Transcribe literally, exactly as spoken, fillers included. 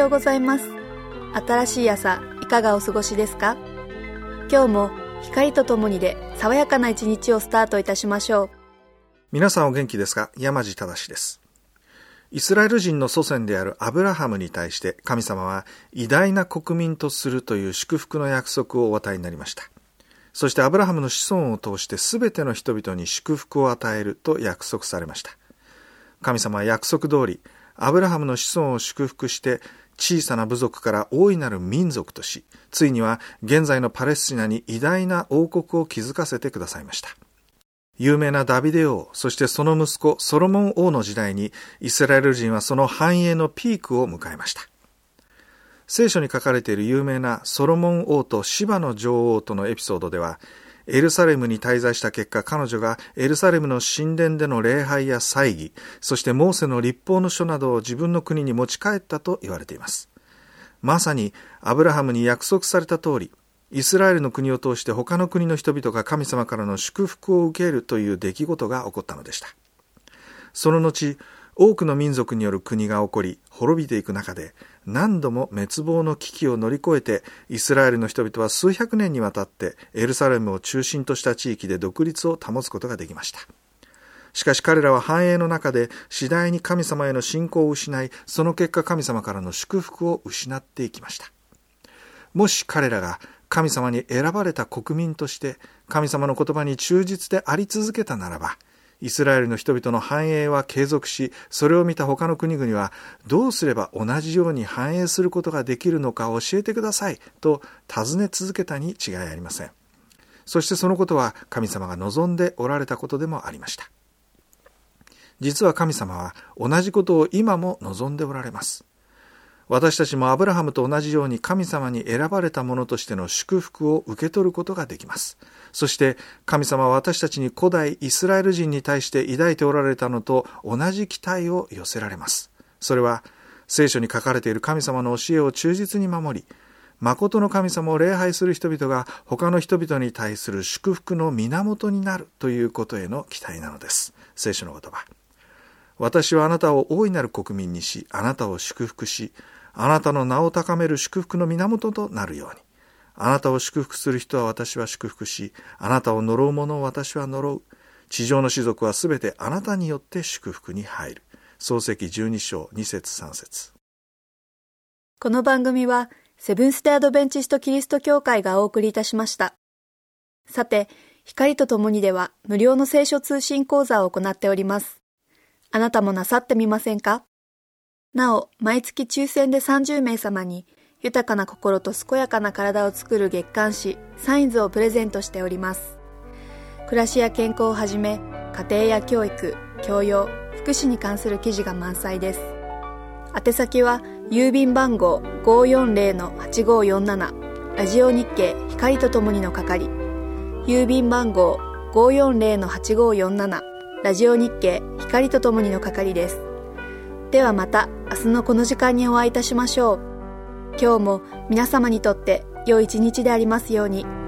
ようございます。新しい朝いかがお過ごしですか？今日も光とともにで爽やかな一日をスタートいたしましょう。 皆さんお元気ですか？山地正です。イスラエル人の祖先であるアブラハムに対して神様は偉大な国民とするという祝福の約束をお与えになりました。そしてアブラハムの子孫を通してすべての人々に祝福を与えると約束されました。神様は約束通りアブラハムの子孫を祝福して小さな部族から大いなる民族とし、ついには現在のパレスチナに偉大な王国を築かせてくださいました。有名なダビデ王、そしてその息子ソロモン王の時代にイスラエル人はその繁栄のピークを迎えました。聖書に書かれている有名なソロモン王とシバの女王とのエピソードでは、エルサレムに滞在した結果、彼女がエルサレムの神殿での礼拝や祭儀、そしてモーセの律法の書などを自分の国に持ち帰ったと言われています。まさにアブラハムに約束された通り、イスラエルの国を通して他の国の人々が神様からの祝福を受けるという出来事が起こったのでした。その後、多くの民族による国が起こり、滅びていく中で、何度も滅亡の危機を乗り越えて、イスラエルの人々は数百年にわたってエルサレムを中心とした地域で独立を保つことができました。しかし彼らは繁栄の中で次第に神様への信仰を失い、その結果神様からの祝福を失っていきました。もし彼らが神様に選ばれた国民として神様の言葉に忠実であり続けたならば、イスラエルの人々の繁栄は継続し、それを見た他の国々はどうすれば同じように繁栄することができるのか教えてくださいと尋ね続けたに違いありません。そしてそのことは神様が望んでおられたことでもありました。実は神様は同じことを今も望んでおられます。私たちもアブラハムと同じように神様に選ばれたものとしての祝福を受け取ることができます。そして神様は私たちに古代イスラエル人に対して抱いておられたのと同じ期待を寄せられます。それは聖書に書かれている神様の教えを忠実に守り、誠の神様を礼拝する人々が他の人々に対する祝福の源になるということへの期待なのです。聖書の言葉。私はあなたを大いなる国民にし、あなたを祝福し、あなたの名を高める祝福の源となるように。あなたを祝福する人は私は祝福し、あなたを呪う者を私は呪う。地上の士族はすべてあなたによって祝福に入る。創世記じゅうに章に節さん節。 この番組はセブンステアドベンチストキリスト教会がお送りいたしました。さて、光とともにでは無料の聖書通信講座を行っております。あなたもなさってみませんか？なお、毎月抽選でさんじゅうめい様に豊かな心と健やかな体を作る月刊誌サインズをプレゼントしております。暮らしや健康をはじめ、家庭や教育、教養、福祉に関する記事が満載です。宛先は郵便番号 ごーよんぜろのはちごーよんなな ラジオ日経光とともにの係、郵便番号 ごーよんぜろのはちごーよんなな ラジオ日経光とともにの係です。ではまた明日のこの時間にお会いいたしましょう。今日も皆様にとって良い一日でありますように。